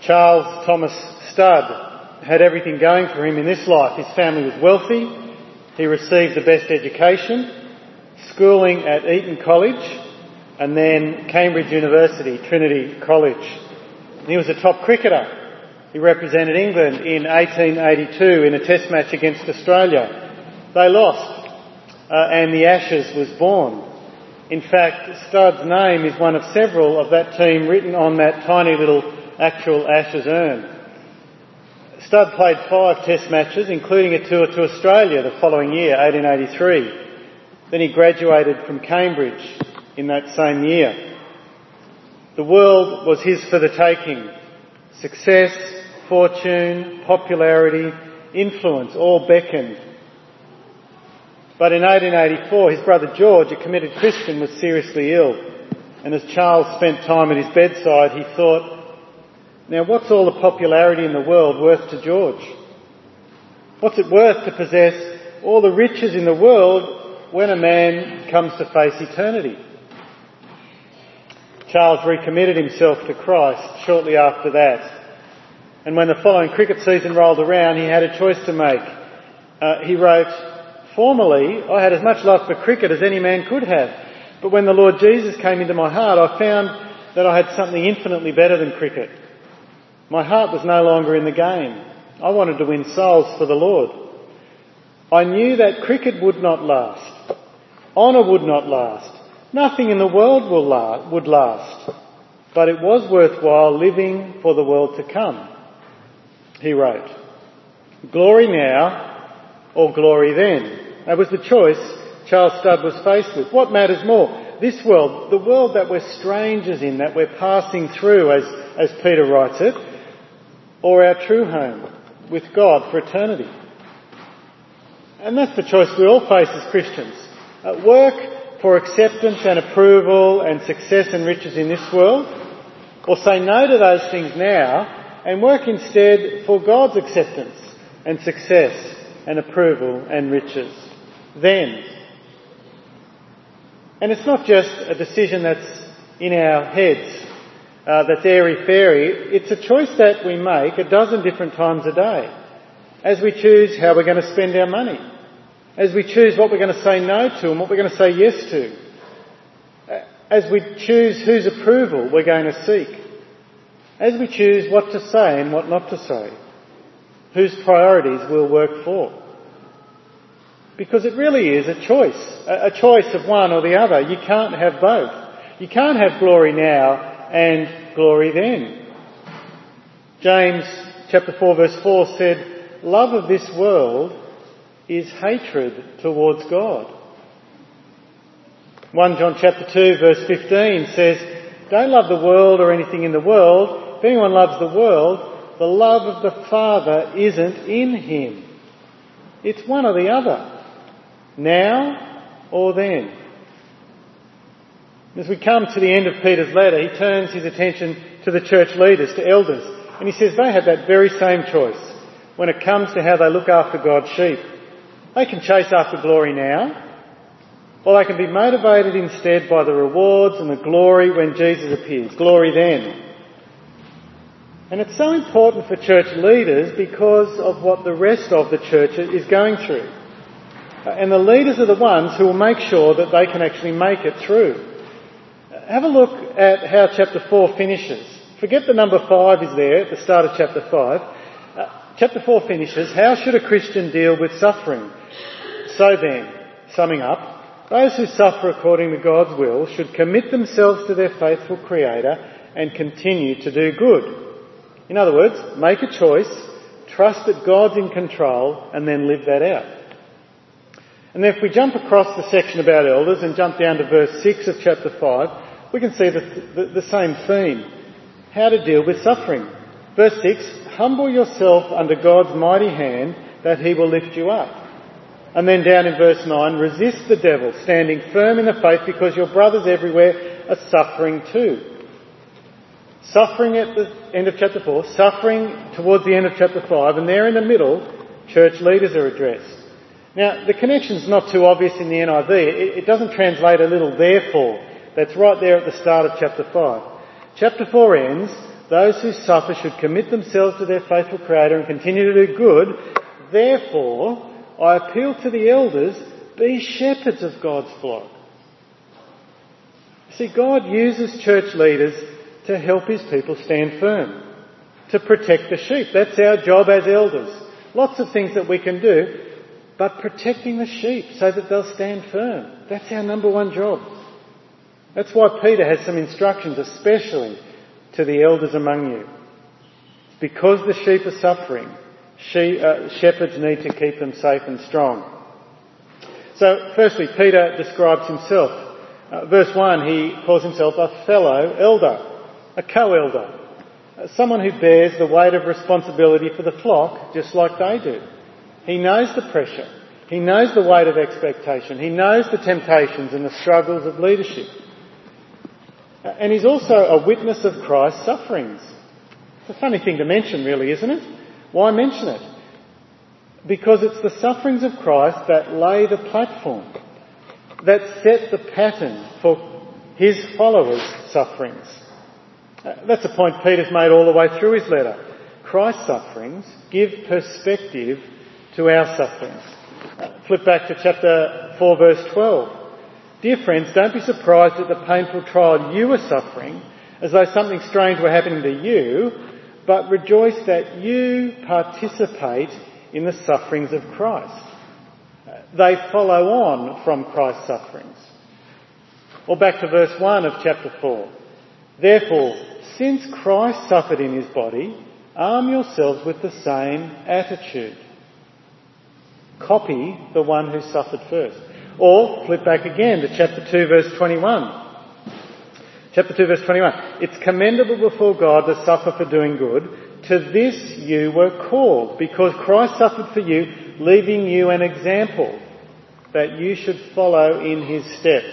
Charles Thomas Studd had everything going for him in this life. His family was wealthy, he received the best education, schooling at Eton College, and then Cambridge University, Trinity College. He was a top cricketer. He represented England in 1882 in a test match against Australia. They lost, and the Ashes was born. In fact, Studd's name is one of several of that team written on that tiny little actual Ashes urn. Studd played 5 test matches, including a tour to Australia the following year, 1883. Then he graduated from Cambridge in that same year. The world was his for the taking. Success, fortune, popularity, influence all beckoned. But in 1884, his brother George, a committed Christian, was seriously ill. And as Charles spent time at his bedside, he thought, now what's all the popularity in the world worth to George? What's it worth to possess all the riches in the world when a man comes to face eternity? Charles recommitted himself to Christ shortly after that. And when the following cricket season rolled around, he had a choice to make. He wrote, formerly, I had as much love for cricket as any man could have. But when the Lord Jesus came into my heart, I found that I had something infinitely better than cricket. My heart was no longer in the game. I wanted to win souls for the Lord. I knew that cricket would not last. Honour would not last. Nothing in the world would last. But it was worthwhile living for the world to come. He wrote, glory now or glory then. That was the choice Charles Studd was faced with. What matters more? This world, the world that we're strangers in, that we're passing through, as Peter writes it, or our true home with God for eternity? And that's the choice we all face as Christians. Work for acceptance and approval and success and riches in this world, or say no to those things now and work instead for God's acceptance and success and approval and riches then. And it's not just a decision that's in our heads, that's airy-fairy. It's a choice that we make a dozen different times a day as we choose how we're going to spend our money, as we choose what we're going to say no to and what we're going to say yes to, as we choose whose approval we're going to seek, as we choose what to say and what not to say, whose priorities we'll work for. Because it really is a choice of one or the other. You can't have both. You can't have glory now and glory then. James chapter 4 verse 4 said, love of this world is hatred towards God. 1 John chapter 2 verse 15 says, don't love the world or anything in the world. If anyone loves the world, the love of the Father isn't in him. It's one or the other. Now or then. As we come to the end of Peter's letter, he turns his attention to the church leaders, to elders, and he says they have that very same choice when it comes to how they look after God's sheep. They can chase after glory now, or they can be motivated instead by the rewards and the glory when Jesus appears. Glory then. And it's so important for church leaders because of what the rest of the church is going through. And the leaders are the ones who will make sure that they can actually make it through. Have a look at how chapter 4 finishes. Forget the number 5 is there at the start of chapter 5. Chapter 4 finishes, how should a Christian deal with suffering? So then, summing up, those who suffer according to God's will should commit themselves to their faithful Creator and continue to do good. In other words, make a choice, trust that God's in control, and then live that out. And then if we jump across the section about elders and jump down to verse 6 of chapter 5, we can see the same theme. How to deal with suffering. Verse 6, humble yourself under God's mighty hand that he will lift you up. And then down in verse 9, resist the devil, standing firm in the faith because your brothers everywhere are suffering too. Suffering at the end of chapter 4, suffering towards the end of chapter 5, and there in the middle, church leaders are addressed. Now, the connection's not too obvious in the NIV. It doesn't translate a little therefore. That's right there at the start of chapter 5. Chapter 4 ends Those who suffer should commit themselves to their faithful Creator and continue to do good. Therefore, I appeal to the elders, be shepherds of God's flock. See, God uses church leaders to help his people stand firm, to protect the sheep. That's our job as elders. Lots of things that we can do, but protecting the sheep so that they'll stand firm. That's our number one job. That's why Peter has some instructions, especially to the elders among you. Because the sheep are suffering, shepherds need to keep them safe and strong. So, firstly, Peter describes himself. Verse 1, he calls himself a fellow elder, a co-elder, someone who bears the weight of responsibility for the flock just like they do. He knows the pressure. He knows the weight of expectation. He knows the temptations and the struggles of leadership. And he's also a witness of Christ's sufferings. It's a funny thing to mention, really, isn't it? Why mention it? Because it's the sufferings of Christ that lay the platform, that set the pattern for his followers' sufferings. That's a point Peter's made all the way through his letter. Christ's sufferings give perspective to our sufferings. Flip back to chapter 4, verse 12. Dear friends, don't be surprised at the painful trial you are suffering, as though something strange were happening to you, but rejoice that you participate in the sufferings of Christ. They follow on from Christ's sufferings. Or back to verse 1 of chapter 4. Therefore, since Christ suffered in his body, arm yourselves with the same attitude. Copy the one who suffered first. Or flip back again to chapter 2, verse 21. Chapter 2, verse 21. It's commendable before God to suffer for doing good. To this you were called, because Christ suffered for you, leaving you an example that you should follow in his steps.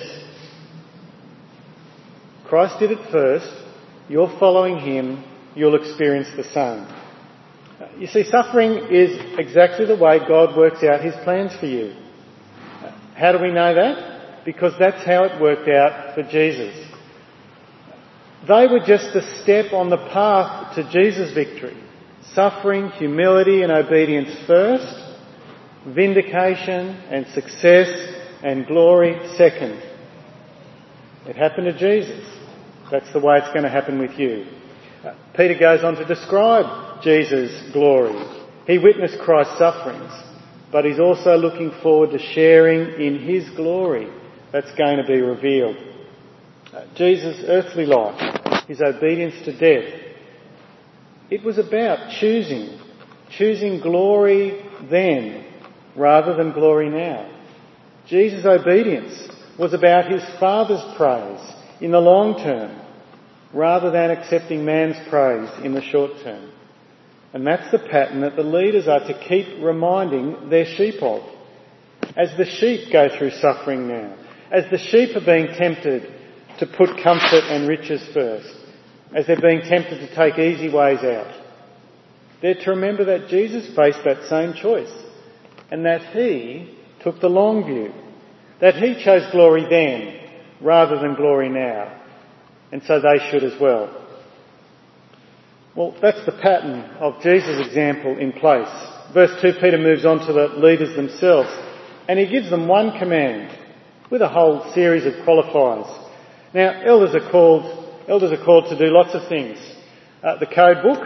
Christ did it first. You're following him. You'll experience the same. You see, suffering is exactly the way God works out his plans for you. How do we know that? Because that's how it worked out for Jesus. They were just a step on the path to Jesus' victory. Suffering, humility and obedience first, vindication and success and glory second. It happened to Jesus. That's the way it's going to happen with you. Peter goes on to describe Jesus' glory. He witnessed Christ's sufferings, but he's also looking forward to sharing in his glory that's going to be revealed. Jesus' earthly life, his obedience to death, it was about choosing glory then rather than glory now. Jesus' obedience was about his Father's praise in the long term rather than accepting man's praise in the short term. And that's the pattern that the leaders are to keep reminding their sheep of. As the sheep go through suffering now, as the sheep are being tempted to put comfort and riches first, as they're being tempted to take easy ways out, they're to remember that Jesus faced that same choice and that he took the long view, that he chose glory then rather than glory now, and so they should as well. Well, that's the pattern of Jesus' example in place. Verse 2, Peter moves on to the leaders themselves, and he gives them one command with a whole series of qualifiers. Now, elders are called to do lots of things. The code book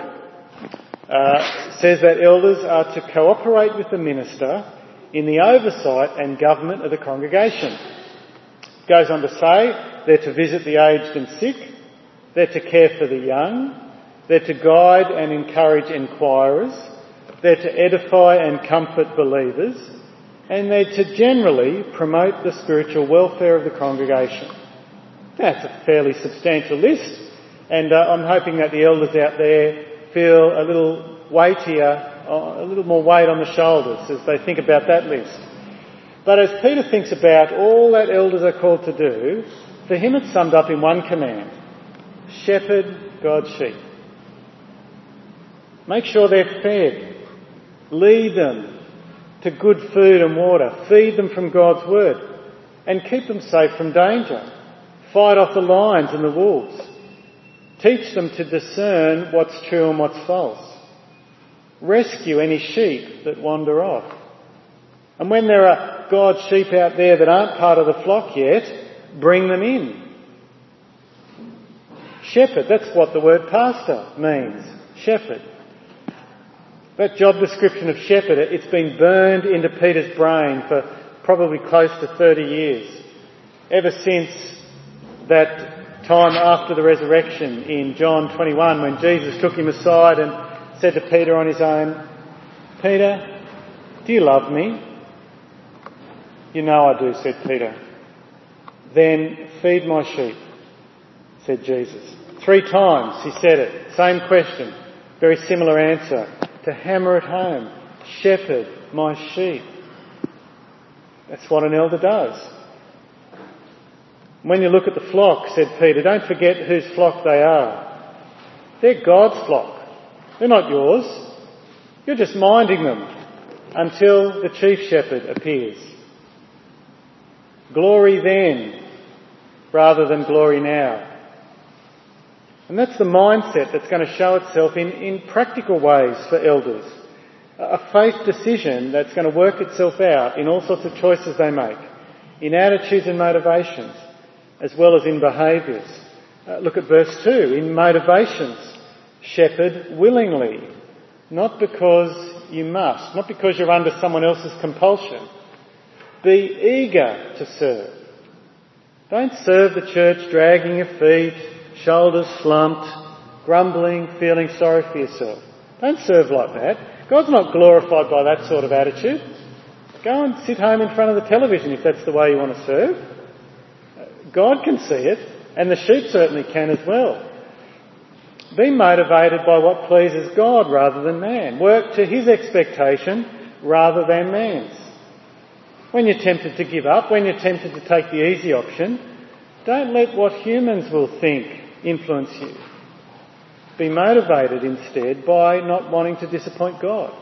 says that elders are to cooperate with the minister in the oversight and government of the congregation. It goes on to say they're to visit the aged and sick, they're to care for the young, they're to guide and encourage inquirers, they're to edify and comfort believers, and they're to generally promote the spiritual welfare of the congregation. That's a fairly substantial list, and I'm hoping that the elders out there feel a little weightier, a little more weight on the shoulders as they think about that list. But as Peter thinks about all that elders are called to do, for him it's summed up in one command: shepherd God's sheep. Make sure they're fed. Lead them to good food and water. Feed them from God's word. And keep them safe from danger. Fight off the lions and the wolves. Teach them to discern what's true and what's false. Rescue any sheep that wander off. And when there are God's sheep out there that aren't part of the flock yet, bring them in. Shepherd, that's what the word pastor means. Shepherd. That job description of shepherd, it's been burned into Peter's brain for probably close to 30 years. Ever since that time after the resurrection in John 21 when Jesus took him aside and said to Peter on his own, "Peter, do you love me?" "You know I do," said Peter. "Then feed my sheep," said Jesus. 3 times he said it. Same question. Very similar answer. To hammer it home. Shepherd my sheep. That's what an elder does. When you look at the flock, said Peter, don't forget whose flock they are. They're God's flock. They're not yours. You're just minding them until the chief shepherd appears. Glory then, rather than glory now. And that's the mindset that's going to show itself in practical ways for elders. A faith decision that's going to work itself out in all sorts of choices they make, in attitudes and motivations, as well as in behaviours. Look at verse 2. In motivations, shepherd willingly, not because you must, not because you're under someone else's compulsion. Be eager to serve. Don't serve the church dragging your feet, shoulders slumped, grumbling, feeling sorry for yourself. Don't serve like that. God's not glorified by that sort of attitude. Go and sit home in front of the television if that's the way you want to serve. God can see it, and the sheep certainly can as well. Be motivated by what pleases God rather than man. Work to his expectation rather than man's. When you're tempted to give up, when you're tempted to take the easy option, don't let what humans will think influence you. Be motivated instead by not wanting to disappoint God.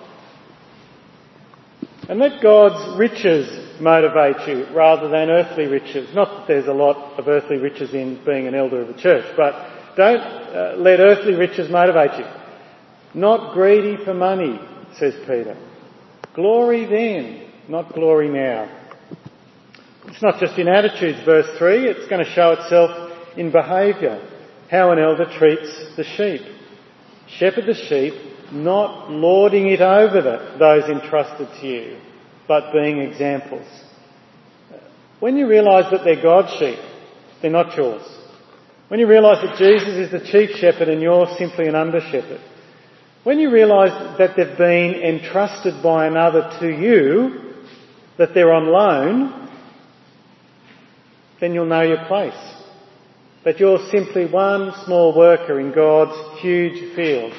And let God's riches motivate you rather than earthly riches. Not that there's a lot of earthly riches in being an elder of a church, but don't let earthly riches motivate you. Not greedy for money, says Peter. Glory then, not glory now. It's not just in attitudes, verse 3, it's going to show itself in behaviour. How an elder treats the sheep. Shepherd the sheep, not lording it over those entrusted to you, but being examples. When you realise that they're God's sheep, they're not yours. When you realise that Jesus is the chief shepherd and you're simply an under shepherd. When you realise that they've been entrusted by another to you, that they're on loan, then you'll know your place. That you're simply one small worker in God's huge field.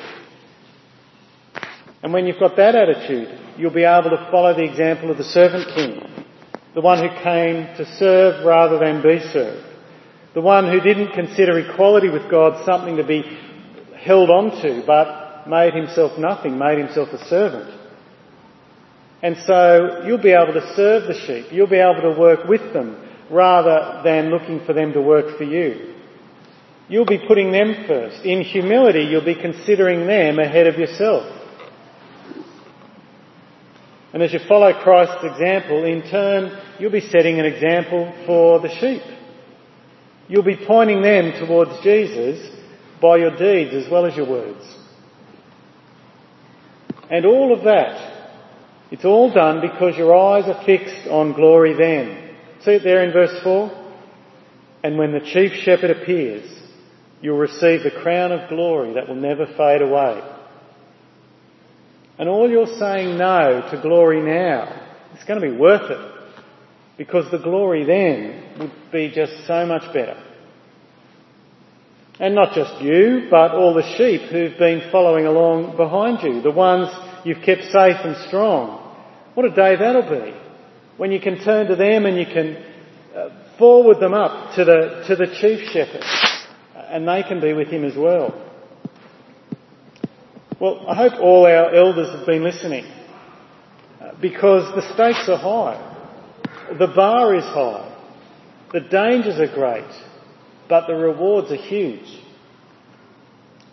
And when you've got that attitude, you'll be able to follow the example of the servant king, the one who came to serve rather than be served, the one who didn't consider equality with God something to be held on to, but made himself nothing, made himself a servant. And so you'll be able to serve the sheep, you'll be able to work with them rather than looking for them to work for you. You'll be putting them first. In humility, you'll be considering them ahead of yourself. And as you follow Christ's example, in turn, you'll be setting an example for the sheep. You'll be pointing them towards Jesus by your deeds as well as your words. And all of that, it's all done because your eyes are fixed on glory then. See it there in verse 4? And when the chief shepherd appears, you'll receive the crown of glory that will never fade away. And all you're saying no to glory now, it's going to be worth it. Because the glory then would be just so much better. And not just you, but all the sheep who've been following along behind you. The ones you've kept safe and strong. What a day that'll be. When you can turn to them and you can forward them up to the chief shepherd. And they can be with him as well. Well, I hope all our elders have been listening. Because the stakes are high. The bar is high. The dangers are great. But the rewards are huge.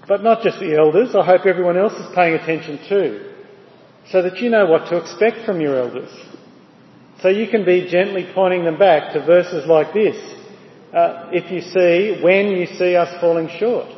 But not just the elders, I hope everyone else is paying attention too, so that you know what to expect from your elders. So you can be gently pointing them back to verses like this, when you see us falling short.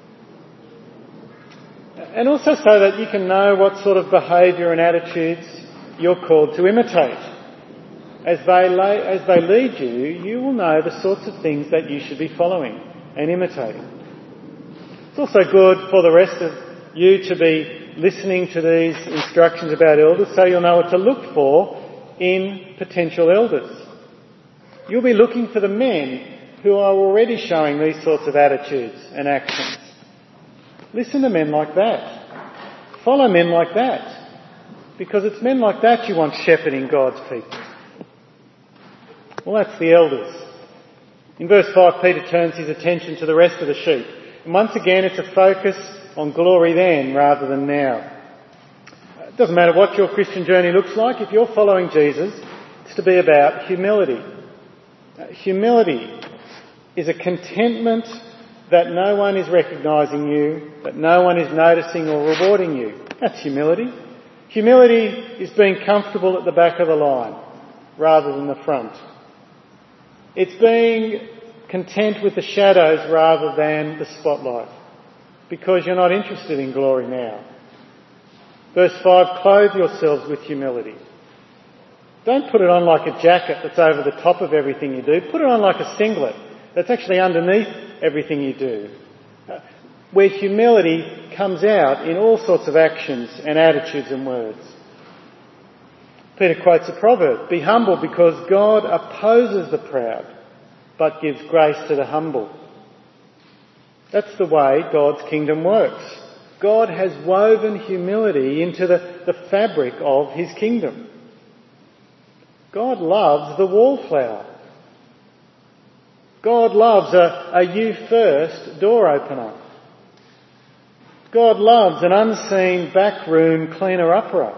And also so that you can know what sort of behaviour and attitudes you're called to imitate. As they lead you, you will know the sorts of things that you should be following and imitating. It's also good for the rest of you to be listening to these instructions about elders, so you'll know what to look for in potential elders. You'll be looking for the men who are already showing these sorts of attitudes and actions. Listen to men like that. Follow men like that. Because it's men like that you want shepherding God's people. Well, that's the elders. In verse 5, Peter turns his attention to the rest of the sheep. And once again, it's a focus on glory then rather than now. It doesn't matter what your Christian journey looks like. If you're following Jesus, it's to be about humility. Humility is a contentment that no one is recognising you, that no one is noticing or rewarding you. That's humility. Humility is being comfortable at the back of the line rather than the front. It's being content with the shadows rather than the spotlight, because you're not interested in glory now. Verse 5, clothe yourselves with humility. Don't put it on like a jacket that's over the top of everything you do. Put it on like a singlet that's actually underneath everything you do, where humility comes out in all sorts of actions and attitudes and words. Peter quotes a proverb, be humble because God opposes the proud, but gives grace to the humble. That's the way God's kingdom works. God has woven humility into the fabric of his kingdom. God loves the wallflower. God loves a you first door opener. God loves an unseen backroom cleaner-upperer.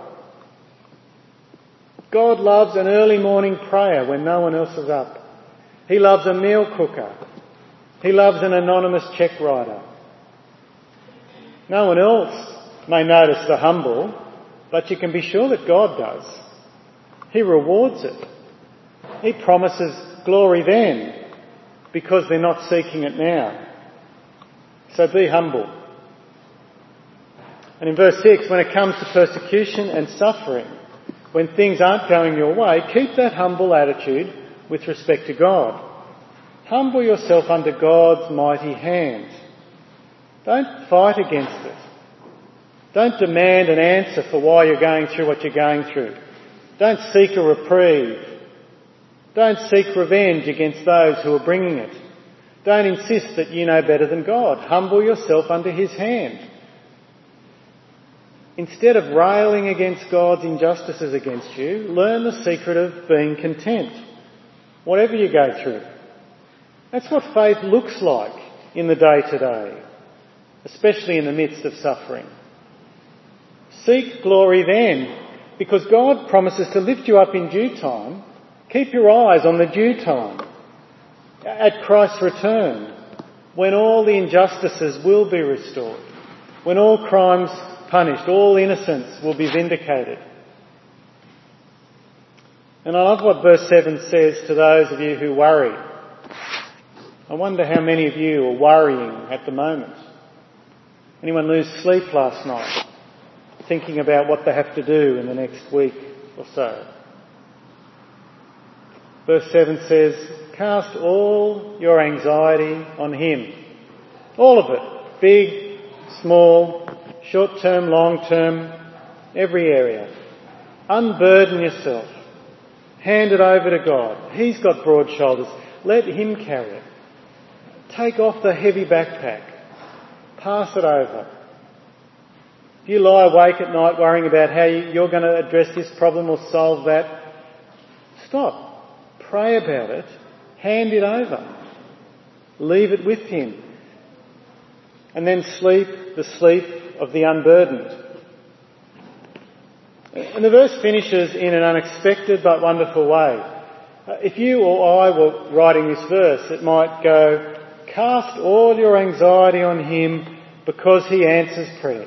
God loves an early morning prayer when no one else is up. He loves a meal cooker. He loves an anonymous cheque writer. No one else may notice the humble, but you can be sure that God does. He rewards it. He promises glory then, because they're not seeking it now. So be humble. And in verse 6, when it comes to persecution and suffering, when things aren't going your way, keep that humble attitude with respect to God. Humble yourself under God's mighty hand. Don't fight against it. Don't demand an answer for why you're going through what you're going through. Don't seek a reprieve. Don't seek revenge against those who are bringing it. Don't insist that you know better than God. Humble yourself under his hand. Instead of railing against God's injustices against you, learn the secret of being content, whatever you go through. That's what faith looks like in the day-to-day, especially in the midst of suffering. Seek glory then, because God promises to lift you up in due time. Keep your eyes on the due time, at Christ's return, when all the injustices will be restored, when all crimes punished, all innocence will be vindicated. And I love what verse 7 says to those of you who worry. I wonder how many of you are worrying at the moment. Anyone lose sleep last night, thinking about what they have to do in the next week or so? Verse 7 says, cast all your anxiety on him. All of it. Big, small, short-term, long-term, every area. Unburden yourself. Hand it over to God. He's got broad shoulders. Let him carry it. Take off the heavy backpack. Pass it over. If you lie awake at night worrying about how you're going to address this problem or solve that, stop. Pray about it. Hand it over. Leave it with him. And then sleep the sleep of the unburdened. And the verse finishes in an unexpected but wonderful way. If you or I were writing this verse, it might go, cast all your anxiety on him because he answers prayer.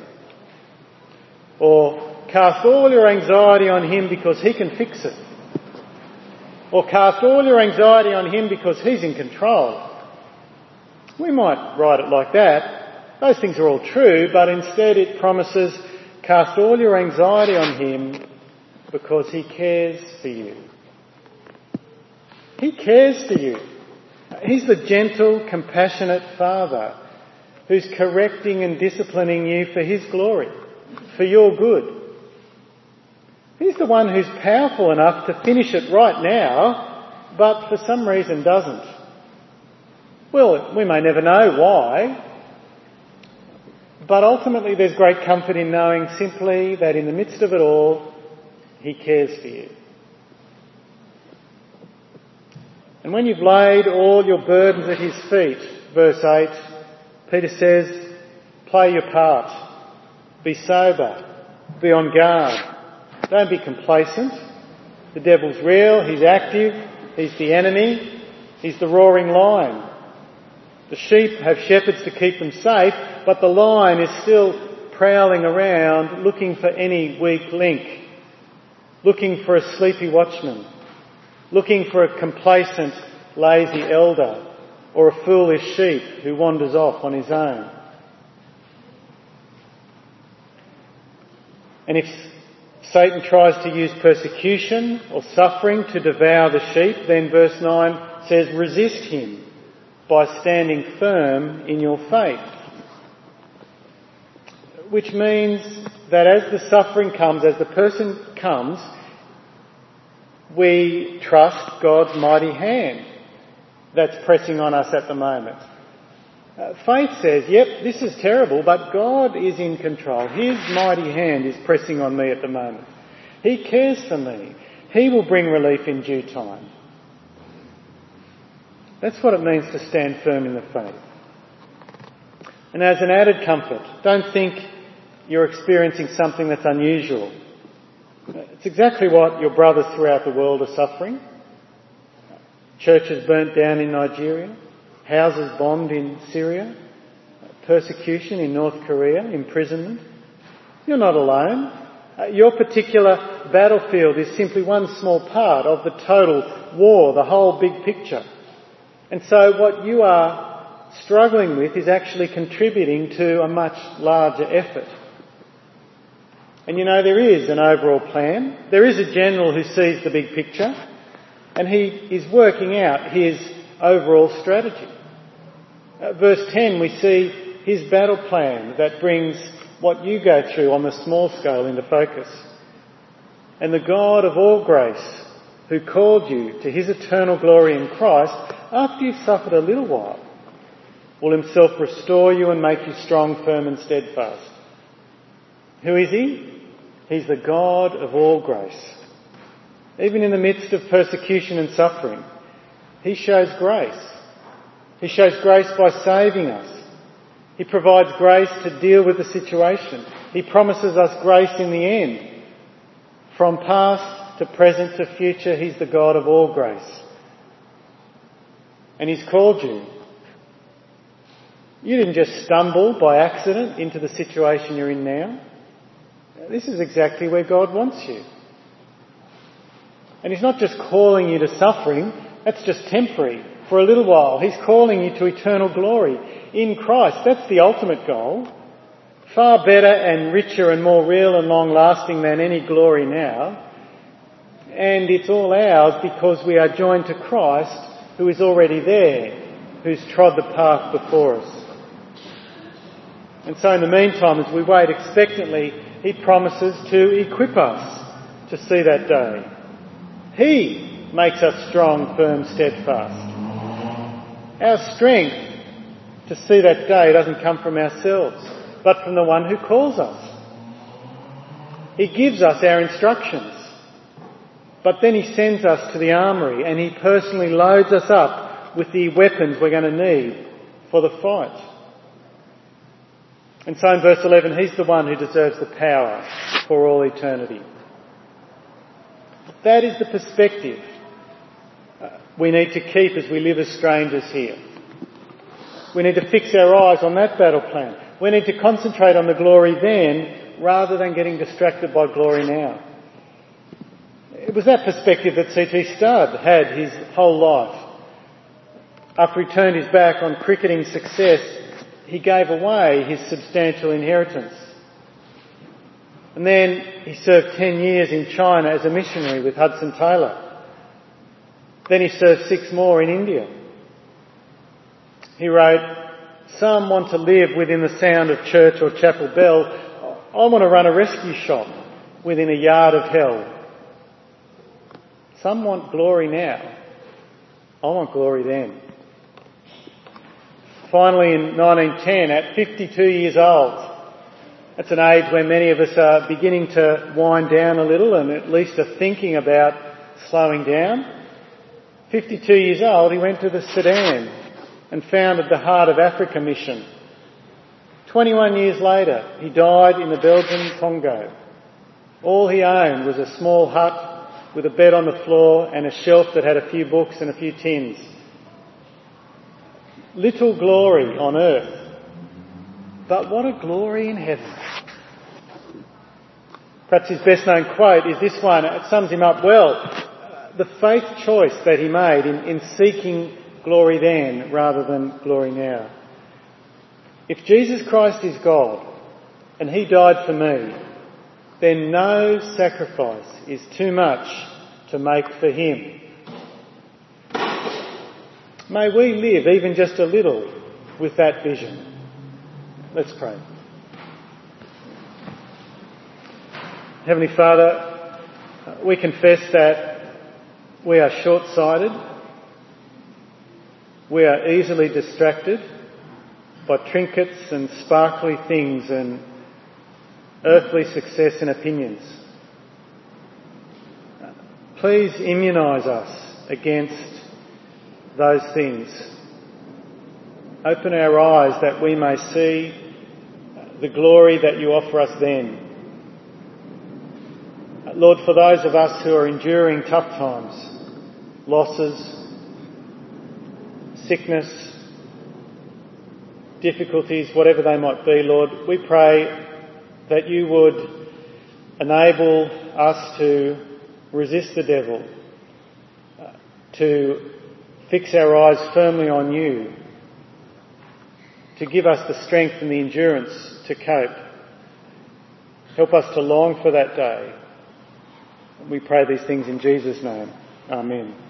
Or cast all your anxiety on him because he can fix it. Or cast all your anxiety on him because he's in control. We might write it like that. Those things are all true, but instead it promises cast all your anxiety on him because he cares for you. He cares for you. He's the gentle, compassionate Father who's correcting and disciplining you for his glory, for your good. He's the one who's powerful enough to finish it right now, but for some reason doesn't. Well, we may never know why, but ultimately there's great comfort in knowing simply that in the midst of it all, he cares for you. And when you've laid all your burdens at his feet, verse 8, Peter says, play your part. Be sober. Be on guard. Don't be complacent. The devil's real. He's active. He's the enemy. He's the roaring lion. The sheep have shepherds to keep them safe, but the lion is still prowling around looking for any weak link, looking for a sleepy watchman, looking for a complacent, lazy elder, or a foolish sheep who wanders off on his own. And if Satan tries to use persecution or suffering to devour the sheep, then verse 9 says, resist him by standing firm in your faith. Which means that as the suffering comes, as the person comes, we trust God's mighty hand that's pressing on us at the moment. Faith says, yep, this is terrible, but God is in control. His mighty hand is pressing on me at the moment. He cares for me. He will bring relief in due time. That's what it means to stand firm in the faith. And as an added comfort, don't think you're experiencing something that's unusual. It's exactly what your brothers throughout the world are suffering. Churches burnt down in Nigeria, houses bombed in Syria, persecution in North Korea, imprisonment. You're not alone. Your particular battlefield is simply one small part of the total war, the whole big picture. And so what you are struggling with is actually contributing to a much larger effort. And you know, there is an overall plan. There is a general who sees the big picture, and he is working out his overall strategy. Verse 10, we see his battle plan that brings what you go through on the small scale into focus. And the God of all grace, who called you to his eternal glory in Christ, after you've suffered a little while, will himself restore you and make you strong, firm and steadfast. Who is he? He's the God of all grace. Even in the midst of persecution and suffering, he shows grace. He shows grace by saving us. He provides grace to deal with the situation. He promises us grace in the end. From past to present to future, he's the God of all grace. And he's called you. You didn't just stumble by accident into the situation you're in now. This is exactly where God wants you. And he's not just calling you to suffering, that's just temporary, for a little while. He's calling you to eternal glory in Christ. That's the ultimate goal. Far better and richer and more real and long-lasting than any glory now. And it's all ours because we are joined to Christ, who is already there, who's trod the path before us. And so in the meantime, as we wait expectantly, he promises to equip us to see that day. He makes us strong, firm, steadfast. Our strength to see that day doesn't come from ourselves, but from the one who calls us. He gives us our instructions, but then he sends us to the armoury and he personally loads us up with the weapons we're going to need for the fight. And so in verse 11, he's the one who deserves the power for all eternity. That is the perspective we need to keep as we live as strangers here. We need to fix our eyes on that battle plan. We need to concentrate on the glory then rather than getting distracted by glory now. It was that perspective that C.T. Studd had his whole life. After he turned his back on cricketing success, he gave away his substantial inheritance. And then he served 10 years in China as a missionary with Hudson Taylor. Then he served 6 more in India. He wrote, "Some want to live within the sound of church or chapel bell. I want to run a rescue shop within a yard of hell. Some want glory now. I want glory then." Finally, in 1910, at 52 years old, that's an age where many of us are beginning to wind down a little and at least are thinking about slowing down. 52 years old, he went to the Sudan and founded the Heart of Africa mission. 21 years later, he died in the Belgian Congo. All he owned was a small hut with a bed on the floor and a shelf that had a few books and a few tins. Little glory on earth, but what a glory in heaven. Perhaps his best known quote is this one. It sums him up well. The faith choice that he made in seeking glory then rather than glory now. If Jesus Christ is God and he died for me, then no sacrifice is too much to make for him. May we live even just a little with that vision. Let's pray. Heavenly Father, we confess that we are short-sighted. We are easily distracted by trinkets and sparkly things and earthly success and opinions. Please immunise us against those things. Open our eyes that we may see the glory that you offer us then. Lord, for those of us who are enduring tough times, losses, sickness, difficulties, whatever they might be, Lord, we pray that you would enable us to resist the devil, to fix our eyes firmly on you, to give us the strength and the endurance to cope. Help us to long for that day. We pray these things in Jesus' name. Amen.